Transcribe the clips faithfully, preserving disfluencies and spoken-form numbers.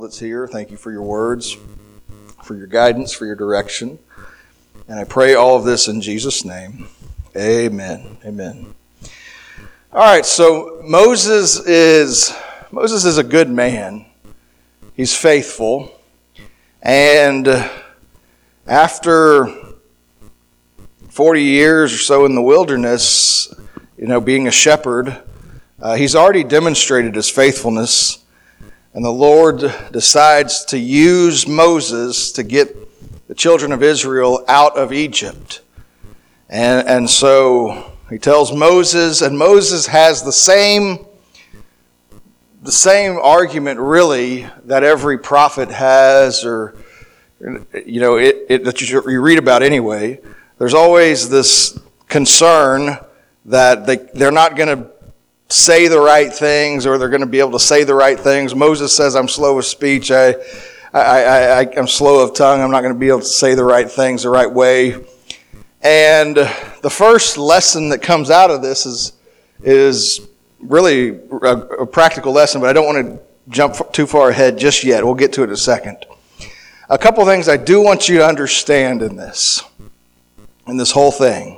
That's here. Thank you for your words, for your guidance, for your direction. And I pray all of this in Jesus' name. Amen. Amen. All right, so Moses is Moses is a good man. He's faithful. And after forty years or so in the wilderness, you know, being a shepherd, uh, he's already demonstrated his faithfulness. And the Lord decides to use Moses to get the children of Israel out of Egypt. And, and so he tells Moses, and Moses has the same, the same argument really that every prophet has, or, you know, it, it, that you, you read about anyway. There's always this concern that they, they're not going to say the right things, or they're going to be able to say the right things. Moses says, I'm slow of speech, I, I, I, I, I'm slow of tongue, I'm not going to be able to say the right things the right way. And the first lesson that comes out of this is, is really a, a practical lesson, but I don't want to jump too far ahead just yet. We'll get to it in a second. A couple things I do want you to understand in this, in this whole thing.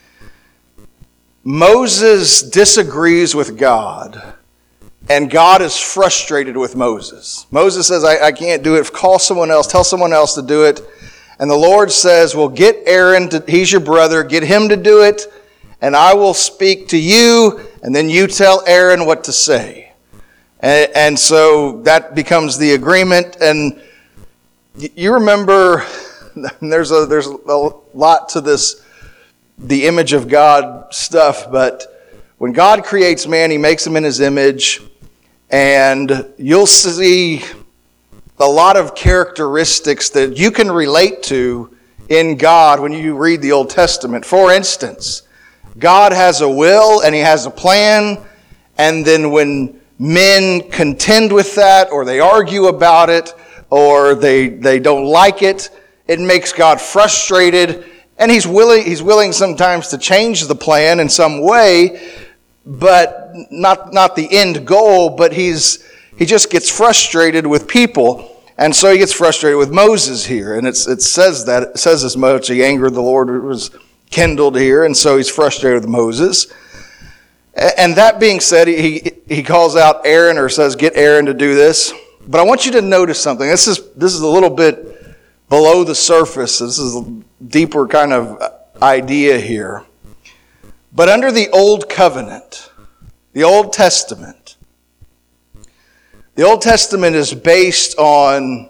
Moses disagrees with God, and God is frustrated with Moses. Moses says, I, I can't do it. Call someone else. Tell someone else to do it. And the Lord says, well, get Aaron, to, he's your brother. Get him to do it, and I will speak to you, and then you tell Aaron what to say. And, and so that becomes the agreement. And you remember, there's a, there's a lot to this the image of God stuff, but when God creates man, he makes him in his image, and you'll see a lot of characteristics that you can relate to in God when you read the Old Testament. For instance, God has a will and he has a plan, and then when men contend with that, or they argue about it, or they, they don't like it, it makes God frustrated. And he's willing, he's willing sometimes to change the plan in some way, but not, not the end goal, but he's, he just gets frustrated with people. And so he gets frustrated with Moses here. And it's, it says that, it says as much, the anger of the Lord was kindled here. And so he's frustrated with Moses. And that being said, he, he calls out Aaron, or says, get Aaron to do this. But I want you to notice something. This is, this is a little bit below the surface. This is a deeper kind of idea here. But under the Old Covenant, the Old Testament, the Old Testament is based on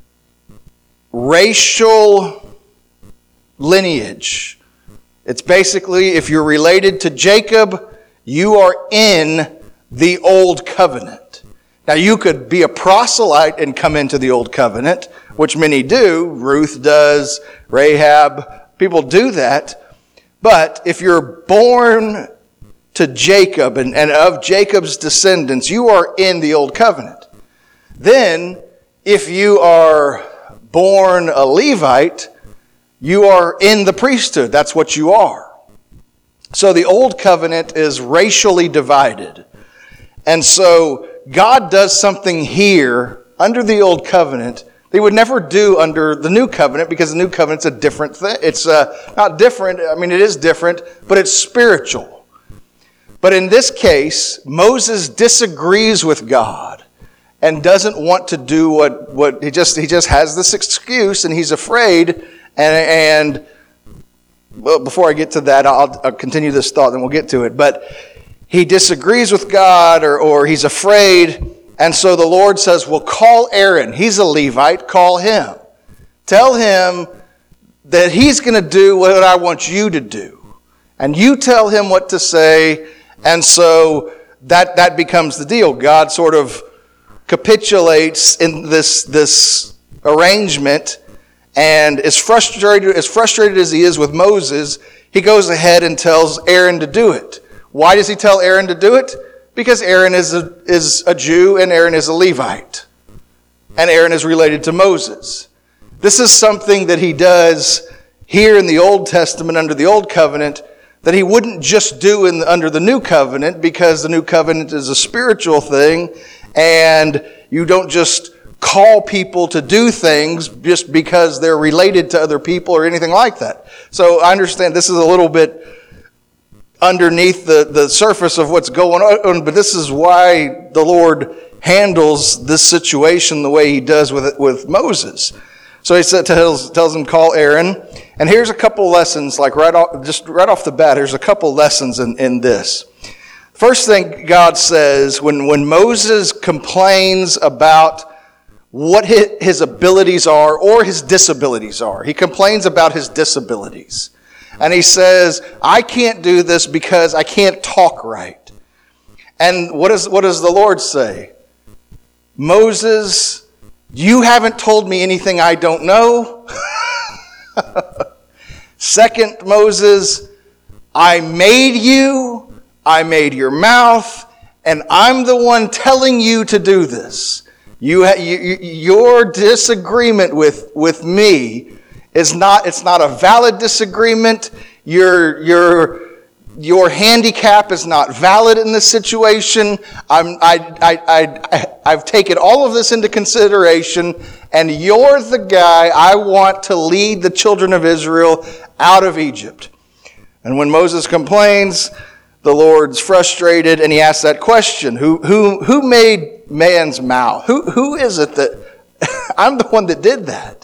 racial lineage. It's basically, if you're related to Jacob, you are in the Old Covenant. Now, you could be a proselyte and come into the Old Covenant, which many do. Ruth does, Rahab, people do that. But if you're born to Jacob and, and of Jacob's descendants, you are in the Old Covenant. Then, if you are born a Levite, you are in the priesthood. That's what you are. So the Old Covenant is racially divided. And so God does something here under the Old Covenant they would never do under the New Covenant, because the New Covenant's a different thing. It's uh, not different. I mean, it is different, but it's spiritual. But in this case, Moses disagrees with God and doesn't want to do what, what he just he just has this excuse, and he's afraid. And, and well, before I get to that, I'll, I'll continue this thought, then we'll get to it. But he disagrees with God, or, or he's afraid. And so the Lord says, well, call Aaron. He's a Levite. Call him. Tell him that he's going to do what I want you to do. And you tell him what to say. And so that, that becomes the deal. God sort of capitulates in this, this arrangement, and as frustrated, as frustrated as he is with Moses, he goes ahead and tells Aaron to do it. Why does he tell Aaron to do it? Because Aaron is a, is a Jew, and Aaron is a Levite. And Aaron is related to Moses. This is something that he does here in the Old Testament under the Old Covenant that he wouldn't just do in, under the New Covenant, because the New Covenant is a spiritual thing, and you don't just call people to do things just because they're related to other people or anything like that. So I understand this is a little bit underneath the, the surface of what's going on, but this is why the Lord handles this situation the way he does with with Moses. So he said, tells, tells him, call Aaron. And here's a couple lessons, like right off, just right off the bat, here's a couple lessons in, in this. First thing God says, when, when Moses complains about what his, his abilities are or his disabilities are, he complains about his disabilities. And he says, I can't do this because I can't talk right. And what, is, what does the Lord say? Moses, you haven't told me anything I don't know. Second, Moses, I made you, I made your mouth, and I'm the one telling you to do this. You, you your disagreement with, with me is not, it's not a valid disagreement. Your, your, your handicap is not valid in this situation. I'm, I, I, I, I've taken all of this into consideration, and you're the guy I want to lead the children of Israel out of Egypt. And when Moses complains, the Lord's frustrated, and he asks that question, who, who, who made man's mouth? Who, who is it that, I'm the one that did that.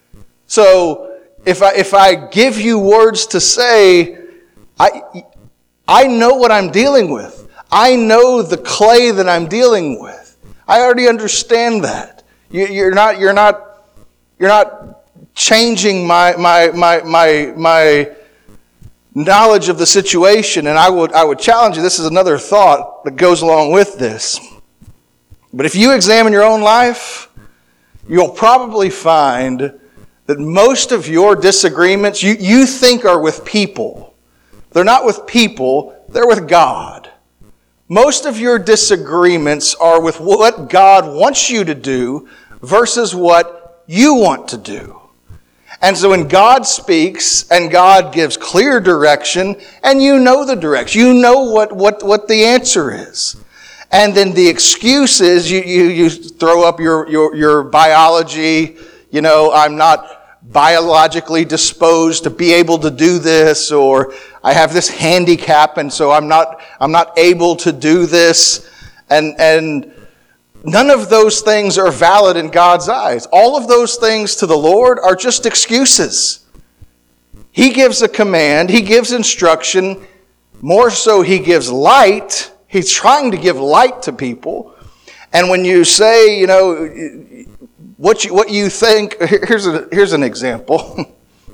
So, if I, if I give you words to say, I, I know what I'm dealing with. I know the clay that I'm dealing with. I already understand that. You, you're not, you're not, you're not changing my, my, my, my, my knowledge of the situation. And I would, I would challenge you. This is another thought that goes along with this. But if you examine your own life, you'll probably find that most of your disagreements you, you think are with people. They're not with people, they're with God. Most of your disagreements are with what God wants you to do versus what you want to do. And so when God speaks and God gives clear direction, and you know the direction, you know what, what, what the answer is. And then the excuse is you, you, you throw up your, your, your biology, you know, I'm not biologically disposed to be able to do this, or I have this handicap and so I'm not I'm not able to do this. And and none of those things are valid in God's eyes. All of those things to the Lord are just excuses. He gives a command, he gives instruction, more so he gives light. He's trying to give light to people. And when you say, you know, What you, what you think, here's, a, here's an example.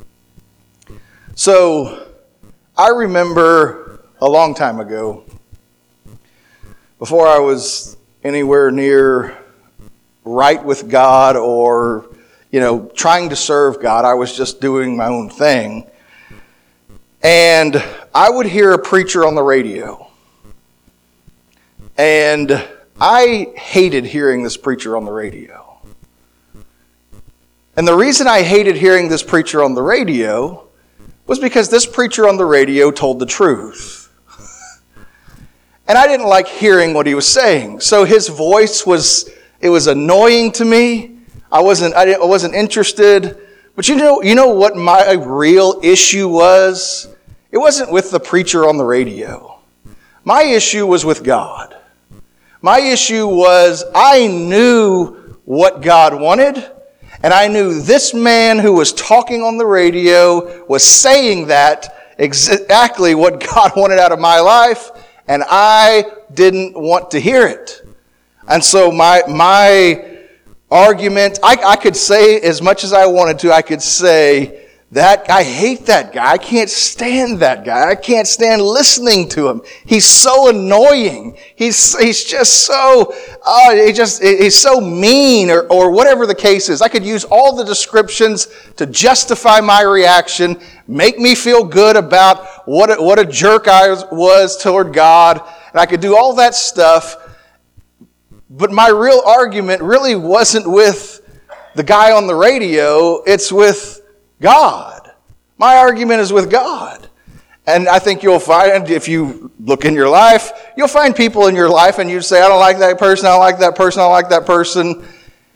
So, I remember a long time ago, before I was anywhere near right with God or, you know, trying to serve God, I was just doing my own thing. And I would hear a preacher on the radio. And I hated hearing this preacher on the radio. And the reason I hated hearing this preacher on the radio was because this preacher on the radio told the truth. And I didn't like hearing what he was saying. So his voice was, it was annoying to me. I wasn't, I, didn't, I wasn't interested. But you know, you know what my real issue was? It wasn't with the preacher on the radio. My issue was with God. My issue was I knew what God wanted. And I knew this man who was talking on the radio was saying that exactly what God wanted out of my life, and I didn't want to hear it. And so my my argument, I, I could say as much as I wanted to, I could say, that I hate that guy. I can't stand that guy. I can't stand listening to him. He's so annoying. He's he's just so uh, he just he's so mean, or or whatever the case is. I could use all the descriptions to justify my reaction, make me feel good about what a, what a jerk I was, was toward God, and I could do all that stuff. But my real argument really wasn't with the guy on the radio. It's with God. My argument is with God. And I think you'll find, if you look in your life, you'll find people in your life and you say, I don't like that person, I don't like that person, I don't like that person.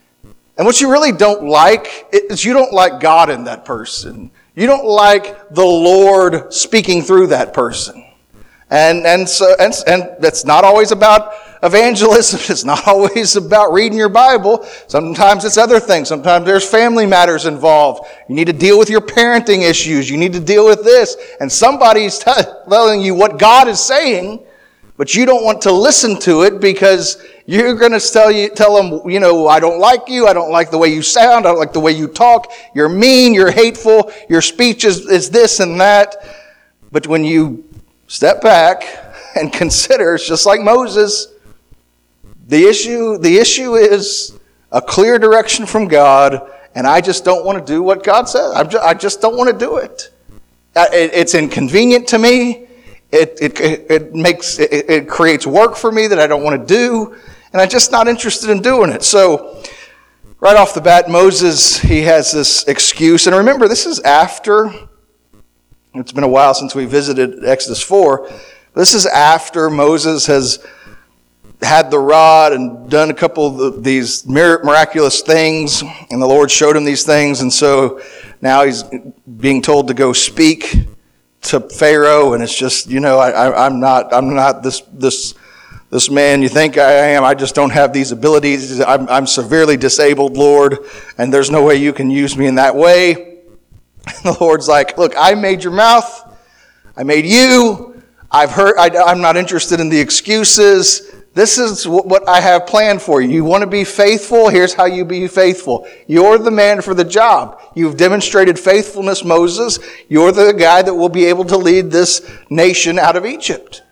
And what you really don't like is you don't like God in that person. You don't like the Lord speaking through that person. And and so and, and that's not always about evangelism. It's not always about reading your Bible. Sometimes it's other things. Sometimes there's family matters involved. You need to deal with your parenting issues. You need to deal with this. And somebody's t- telling you what God is saying, but you don't want to listen to it because you're going to tell you, tell them, you know, I don't like you. I don't like the way you sound. I don't like the way you talk. You're mean. You're hateful. Your speech is, is this and that. But when you step back and consider, it's just like Moses. The issue, the issue is a clear direction from God, and I just don't want to do what God says. I'm just, I just don't want to do it. it. It's inconvenient to me. It it it makes it, it creates work for me that I don't want to do, and I'm just not interested in doing it. So, right off the bat, Moses, he has this excuse, and remember, this is after. It's been a while since we visited Exodus four. This is after Moses has had the rod and done a couple of these miraculous things, and the Lord showed him these things, and so now he's being told to go speak to Pharaoh, and it's just, you know, I, I, I'm not, I'm not this this this man you think I am. I just don't have these abilities. I'm, I'm severely disabled, Lord, and there's no way you can use me in that way. And the Lord's like, look, I made your mouth. I made you. I've heard. I, I'm not interested in the excuses. This is what I have planned for you. You want to be faithful? Here's how you be faithful. You're the man for the job. You've demonstrated faithfulness, Moses. You're the guy that will be able to lead this nation out of Egypt.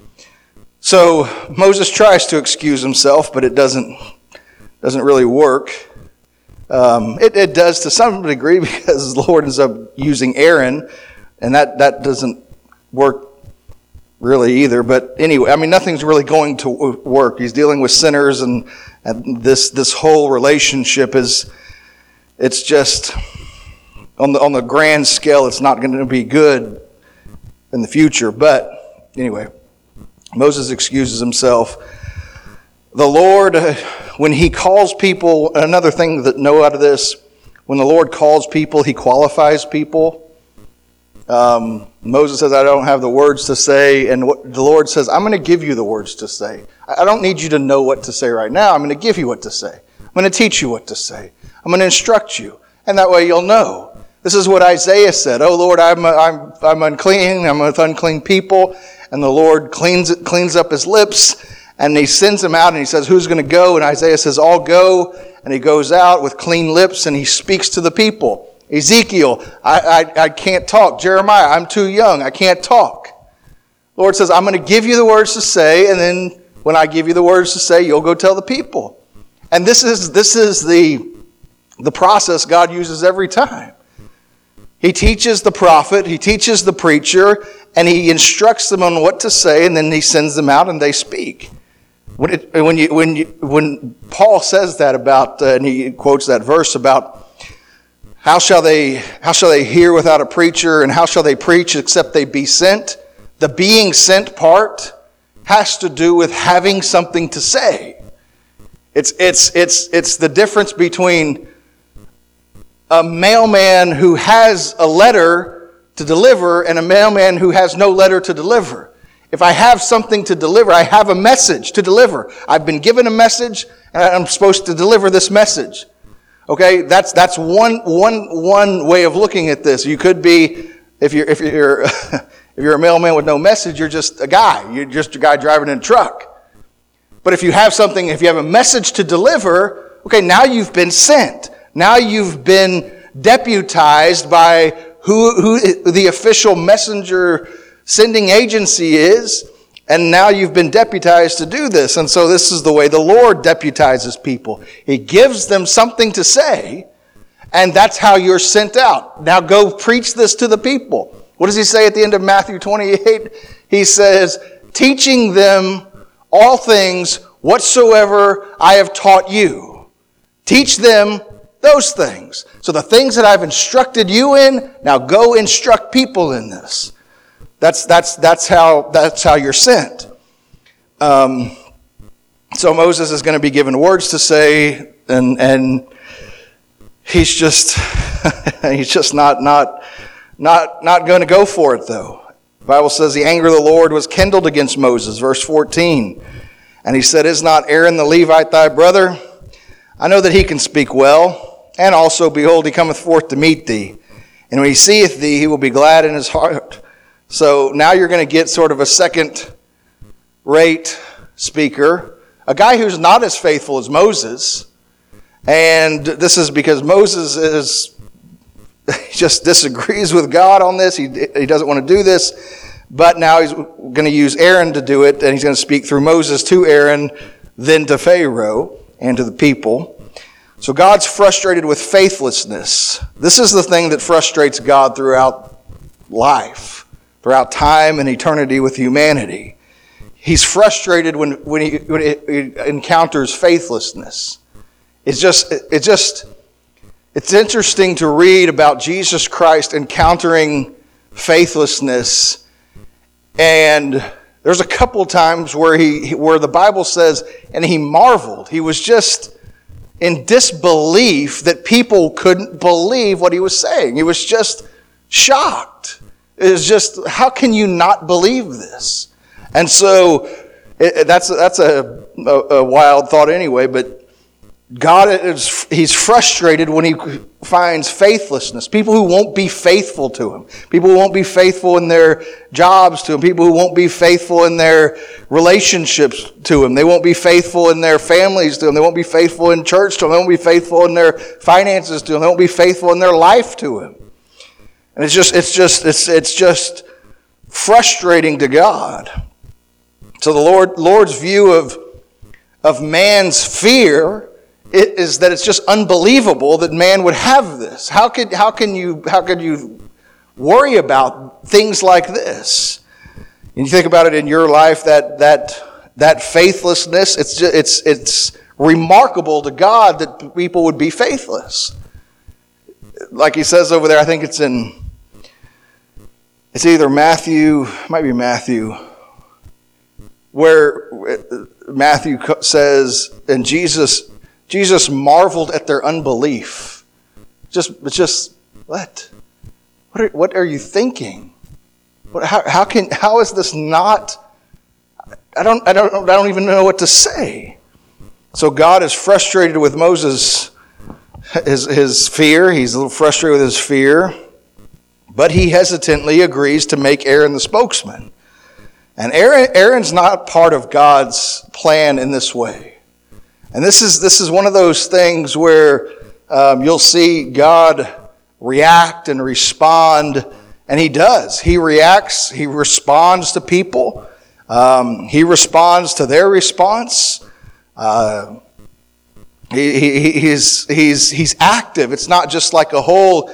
So Moses tries to excuse himself, but it doesn't doesn't really work. Um, it, it does to some degree because the Lord ends up using Aaron, and that, that doesn't work really either. But anyway, I mean, nothing's really going to work. He's dealing with sinners, and, and this this whole relationship is, it's just, on the, on the grand scale, it's not going to be good in the future. But anyway, Moses excuses himself. The Lord, when he calls people, another thing that know out of this, when the Lord calls people, he qualifies people. Um, Moses says, I don't have the words to say. And what, the Lord says, I'm going to give you the words to say. I don't need you to know what to say right now. I'm going to give you what to say. I'm going to teach you what to say. I'm going to instruct you. And that way you'll know. This is what Isaiah said. Oh, Lord, I'm, I'm, I'm unclean. I'm with unclean people. And the Lord cleans it, cleans up his lips. And he sends him out and he says, who's going to go? And Isaiah says, I'll go. And he goes out with clean lips and he speaks to the people. Ezekiel, I, I, I can't talk. Jeremiah, I'm too young. I can't talk. Lord says, I'm going to give you the words to say. And then when I give you the words to say, you'll go tell the people. And this is, this is the, the process God uses every time. He teaches the prophet, he teaches the preacher, and he instructs them on what to say, and then he sends them out and they speak. When it, when you when you, when Paul says that about, uh, and he quotes that verse about how shall they how shall they hear without a preacher, and how shall they preach except they be sent? The being sent part has to do with having something to say. It's it's it's it's the difference between a mailman who has a letter to deliver and a mailman who has no letter to deliver. If I have something to deliver, I have a message to deliver. I've been given a message, and I'm supposed to deliver this message. Okay, that's that's one one one way of looking at this. You could be, if you're if you're if you're a mailman with no message, you're just a guy. You're just a guy driving in a truck. But if you have something, if you have a message to deliver, okay, now you've been sent. Now you've been deputized by who who the official messenger sending agency is, and now you've been deputized to do this. And so this is the way the Lord deputizes people. He gives them something to say, and that's how you're sent out. Now go preach this to the people. What does he say at the end of Matthew twenty-eight? He says, teaching them all things whatsoever I have taught you. Teach them those things. So the things that I've instructed you in, now go instruct people in this. That's that's that's how that's how you're sent. Um, so Moses is going to be given words to say, and and he's just he's just not not not not going to go for it though. The Bible says the anger of the Lord was kindled against Moses, verse fourteen. And he said, "Is not Aaron the Levite thy brother? I know that he can speak well. And also, behold, he cometh forth to meet thee. And when he seeth thee, he will be glad in his heart." So now you're going to get sort of a second-rate speaker, a guy who's not as faithful as Moses. And this is because Moses is he just disagrees with God on this. He, he doesn't want to do this. But now he's going to use Aaron to do it, and he's going to speak through Moses to Aaron, then to Pharaoh and to the people. So God's frustrated with faithlessness. This is the thing that frustrates God throughout life, throughout time and eternity with humanity. He's frustrated when, when, he, when he encounters faithlessness. It's just, it just, it's interesting to read about Jesus Christ encountering faithlessness. And there's a couple times where he, where the Bible says, and he marveled. He was just in disbelief that people couldn't believe what he was saying. He was just shocked. It was just, how can you not believe this? And so it, that's that's a, a, a wild thought anyway. But God is he's frustrated when he finds faithlessness. People who won't be faithful to him. People who won't be faithful in their jobs to him. People who won't be faithful in their relationships to him. They won't be faithful in their families to him. They won't be faithful in church to him. They won't be faithful in their finances to him. They won't be faithful in their life to him. And it's just it's just it's it's just frustrating to God. So the Lord Lord's view of of man's fear It is that it's just unbelievable that man would have this. How could how can you how could you worry about things like this? And you think about it in your life, that that that faithlessness. It's just, it's it's remarkable to God that people would be faithless. Like he says over there, I think it's in it's either Matthew, it might be Matthew, where Matthew says, and Jesus. Jesus marveled at their unbelief. Just, it's just what? What are, what are you thinking? What, how, how can? How is this not? I don't. I don't. I don't even know what to say. So God is frustrated with Moses, his his fear. He's a little frustrated with his fear, but he hesitantly agrees to make Aaron the spokesman. And Aaron, Aaron's not part of God's plan in this way. And this is this is one of those things where um, you'll see God react and respond, and he does. He reacts, he responds to people. Um, he responds to their response. Uh, he, he, he's, he's, he's active. It's not just like a whole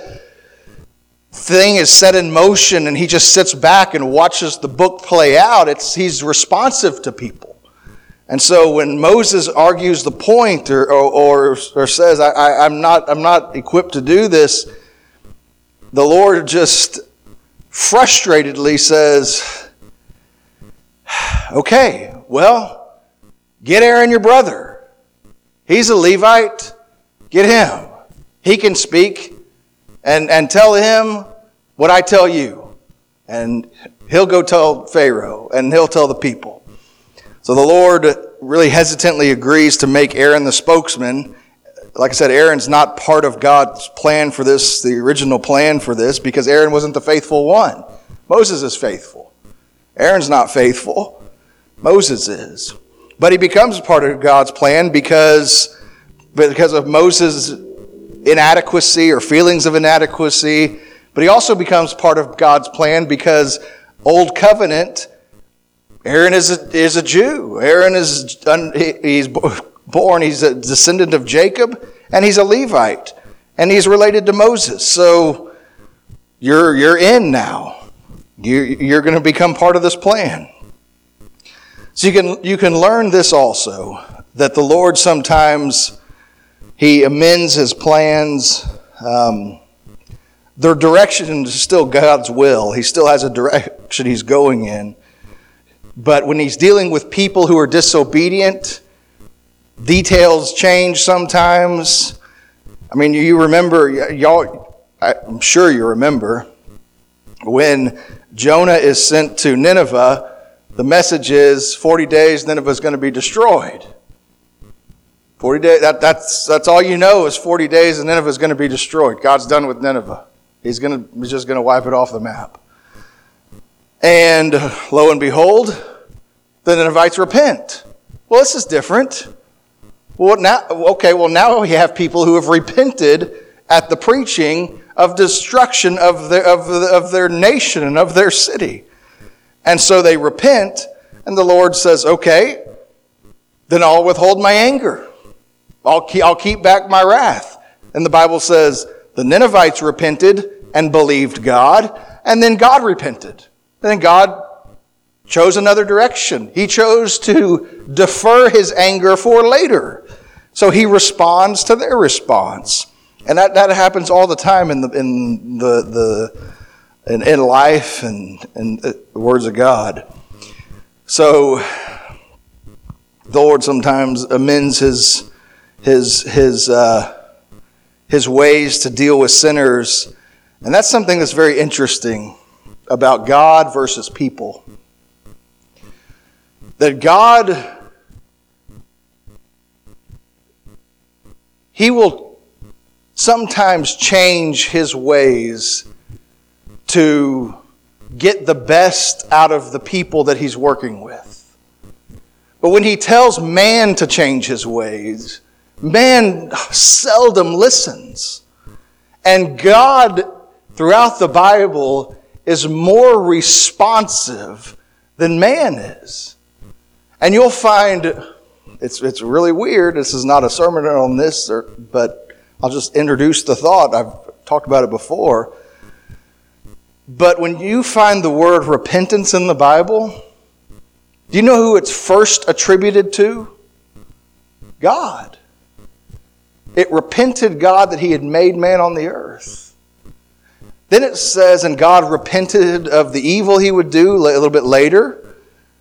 thing is set in motion and he just sits back and watches the book play out. It's he's responsive to people. And so when Moses argues the point or or, or says, I, I, I'm not I'm not equipped to do this, the Lord just frustratedly says, okay, well, get Aaron your brother. He's a Levite. Get him. He can speak and, and tell him what I tell you. And he'll go tell Pharaoh and he'll tell the people. So the Lord really hesitantly agrees to make Aaron the spokesman. Like I said, Aaron's not part of God's plan for this, the original plan for this, because Aaron wasn't the faithful one. Moses is faithful. Aaron's not faithful. Moses is. But he becomes part of God's plan because, because of Moses' inadequacy or feelings of inadequacy. But he also becomes part of God's plan because Old Covenant, Aaron is a, is a Jew. Aaron is he's born, he's a descendant of Jacob, and he's a Levite. And he's related to Moses. So you're you're in now. You you're going to become part of this plan. So you can you can learn this also, that the Lord sometimes he amends his plans. Um, their direction is still God's will. He still has a direction he's going in. But when he's dealing with people who are disobedient, details change sometimes. I mean, you remember, y'all, I'm sure you remember, when Jonah is sent to Nineveh, the message is forty days, Nineveh is going to be destroyed. forty days, that, that's, that's all you know is forty days and Nineveh is going to be destroyed. God's done with Nineveh. He's, gonna, he's just going to wipe it off the map. And lo and behold, the Ninevites repent. Well, this is different. Well, now, okay, well, now we have people who have repented at the preaching of destruction of their, of, the, of their nation and of their city. And so they repent, and the Lord says, okay, then I'll withhold my anger. I'll keep, I'll keep back my wrath. And the Bible says the Ninevites repented and believed God, and then God repented. And then God chose another direction. He chose to defer his anger for later. So he responds to their response. And that, that happens all the time in the in the, the in, in life and in the words of God. So the Lord sometimes amends his his his uh, his ways to deal with sinners. And that's something that's very interesting about God versus people. That God, he will sometimes change his ways to get the best out of the people that he's working with. But when he tells man to change his ways, man seldom listens. And God, throughout the Bible, is more responsive than man is. And you'll find, it's it's really weird, this is not a sermon on this, or, but I'll just introduce the thought. I've talked about it before. But when you find the word repentance in the Bible, do you know who it's first attributed to? God. It repented God that he had made man on the earth. Then it says, and God repented of the evil he would do a little bit later.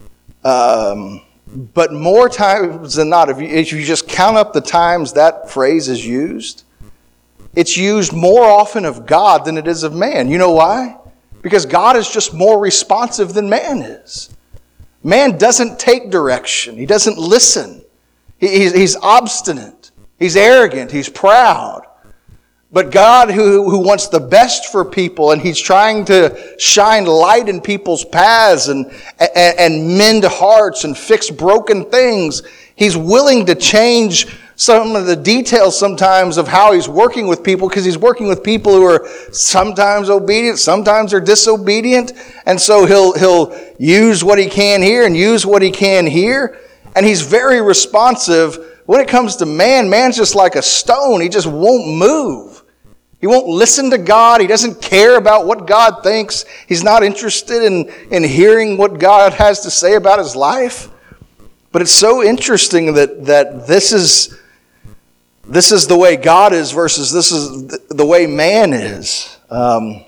Um, but more times than not, if you, if you just count up the times that phrase is used, it's used more often of God than it is of man. You know why? Because God is just more responsive than man is. Man doesn't take direction. He doesn't listen. He, he's, he's obstinate. He's arrogant. He's proud. But God, who, who wants the best for people, and he's trying to shine light in people's paths and, and, and mend hearts and fix broken things, he's willing to change some of the details sometimes of how he's working with people, because he's working with people who are sometimes obedient, sometimes they're disobedient. And so he'll, he'll use what he can here and use what he can here. And he's very responsive. When it comes to man, man's just like a stone. He just won't move. He won't listen to God. He doesn't care about what God thinks. He's not interested in, in hearing what God has to say about his life. But it's so interesting that, that this is, this is the way God is versus this is the way man is. Um,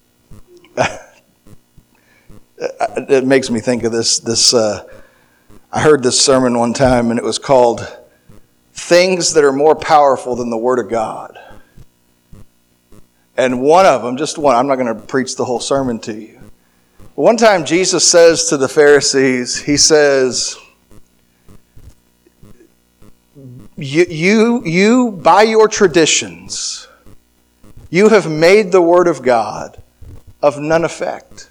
it makes me think of this. This uh, I heard this sermon one time, and it was called Things That Are More Powerful Than the Word of God. And one of them, just one, I'm not going to preach the whole sermon to you. One time Jesus says to the Pharisees, he says, you, you, you by your traditions, you have made the Word of God of none effect.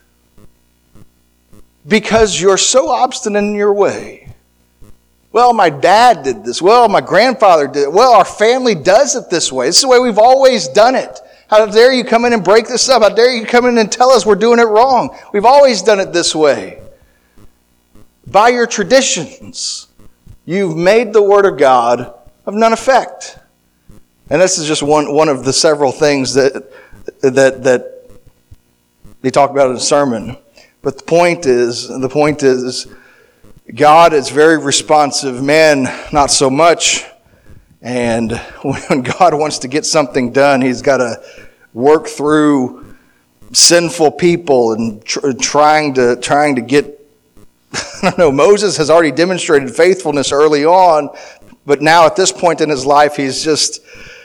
Because you're so obstinate in your way. Well, my dad did this. Well, my grandfather did it. Well, our family does it this way. This is the way we've always done it. How dare you come in and break this up? How dare you come in and tell us we're doing it wrong? We've always done it this way. By your traditions, you've made the Word of God of none effect. And this is just one, one of the several things that, that, that they talk about in the sermon. But the point is, the point is, God is very responsive, man not so much. And when God wants to get something done, he's got to work through sinful people and tr- trying to trying to get, I don't know, Moses has already demonstrated faithfulness early on, but now at this point in his life, he's just,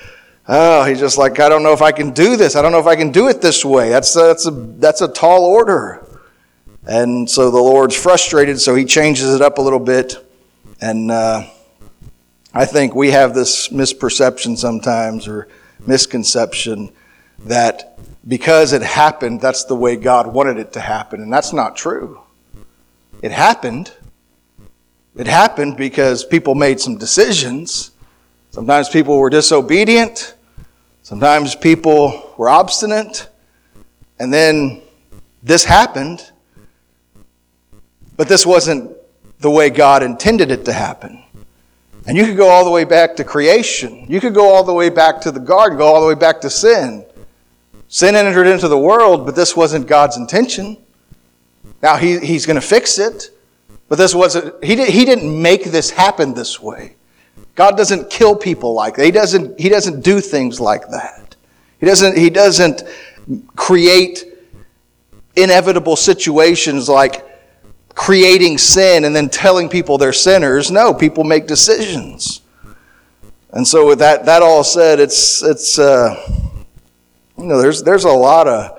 Oh, he's just like, I don't know if I can do this. I don't know if I can do it this way. That's a, that's a, that's a tall order. And so the Lord's frustrated, so he changes it up a little bit. And uh, I think we have this misperception sometimes, or misconception, that because it happened, that's the way God wanted it to happen. And that's not true. It happened. It happened because people made some decisions. Sometimes people were disobedient. Sometimes people were obstinate. And then this happened. But this wasn't the way God intended it to happen. And you could go all the way back to creation. You could go all the way back to the garden, go all the way back to sin. Sin entered into the world, but this wasn't God's intention. Now, he, he's going to fix it. But this wasn't, he, did, he didn't make this happen this way. God doesn't kill people like that. He doesn't, he doesn't do things like that. He doesn't, he doesn't create inevitable situations like creating sin and then telling people they're sinners. No, people make decisions. And so with that, that all said, it's, it's, uh, you know, there's, there's a lot of,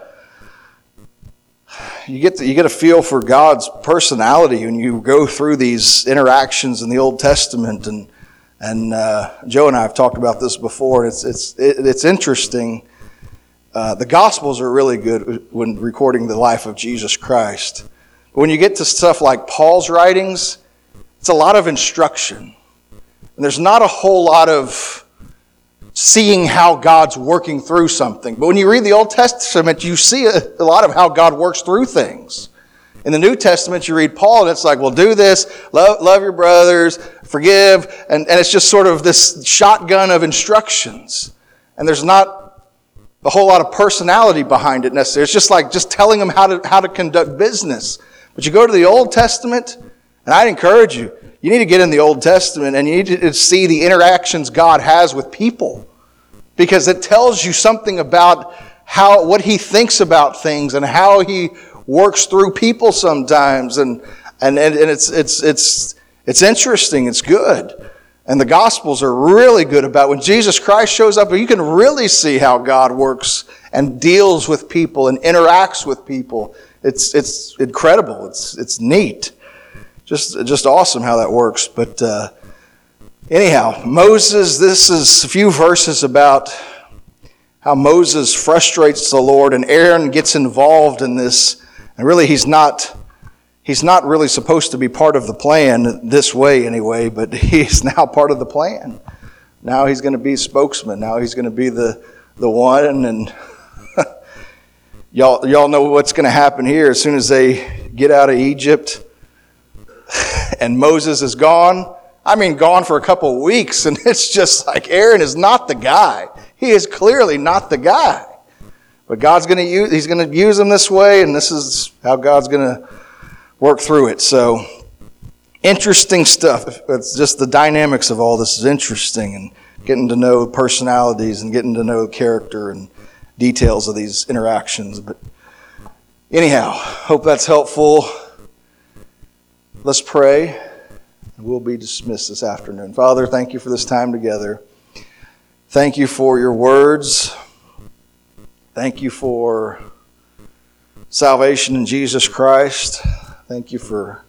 You get to, you get a feel for God's personality when you go through these interactions in the Old Testament, and and uh, Joe and I have talked about this before. It's it's it, it's interesting. Uh, the Gospels are really good when recording the life of Jesus Christ. But when you get to stuff like Paul's writings, it's a lot of instruction, and there's not a whole lot of seeing how God's working through something. But when you read the Old Testament, you see a, a lot of how God works through things. In the New Testament, you read Paul, and it's like, well, do this, love, love your brothers, forgive, and, and it's just sort of this shotgun of instructions. And there's not a whole lot of personality behind it necessarily. It's just like just telling them how to how to conduct business. But you go to the Old Testament, and I'd encourage you, you need to get in the Old Testament and you need to see the interactions God has with people, because it tells you something about how what He thinks about things and how He works through people sometimes, and and and, and it's it's it's it's interesting. It's good, and the Gospels are really good about when Jesus Christ shows up. You can really see how God works and deals with people and interacts with people. It's it's incredible. It's it's neat. Just, just awesome how that works. But uh, anyhow, Moses, this is a few verses about how Moses frustrates the Lord, and Aaron gets involved in this. And really, he's not, he's not really supposed to be part of the plan this way anyway, but he's now part of the plan. Now he's going to be spokesman. Now he's going to be the, the one. And y'all, y'all know what's going to happen here as soon as they get out of Egypt. And Moses is gone. I mean, gone for a couple of weeks. And it's just like Aaron is not the guy. He is clearly not the guy. But God's going to use, he's going to use him this way. And this is how God's going to work through it. So interesting stuff. It's just the dynamics of all this is interesting. And getting to know personalities and getting to know character and details of these interactions. But anyhow, hope that's helpful. Let's pray, and we'll be dismissed this afternoon. Father, thank you for this time together. Thank you for your words. Thank you for salvation in Jesus Christ. Thank you for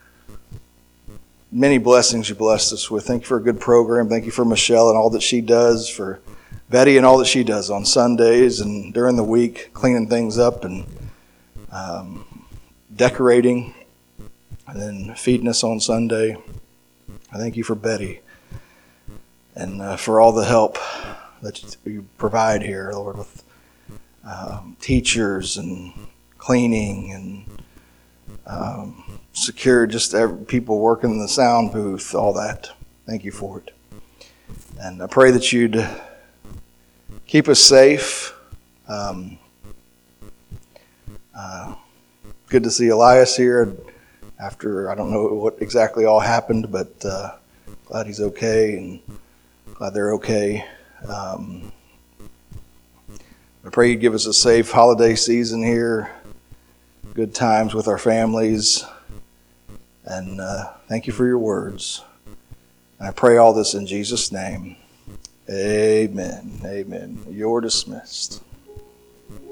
many blessings you blessed us with. Thank you for a good program. Thank you for Michelle and all that she does, for Betty and all that she does on Sundays and during the week, cleaning things up and um, decorating. And then feeding us on Sunday. I thank you for Betty and uh, for all the help that you provide here, Lord, with um, teachers and cleaning and um, secure, just every, people working in the sound booth, all that. Thank you for it. And I pray that you'd keep us safe. Um, uh, good to see Elias here. After, I don't know what exactly all happened, but uh, glad he's okay and glad they're okay. Um, I pray you'd give us a safe holiday season here, good times with our families, and uh, thank you for your words. And I pray all this in Jesus' name. Amen. Amen. You're dismissed.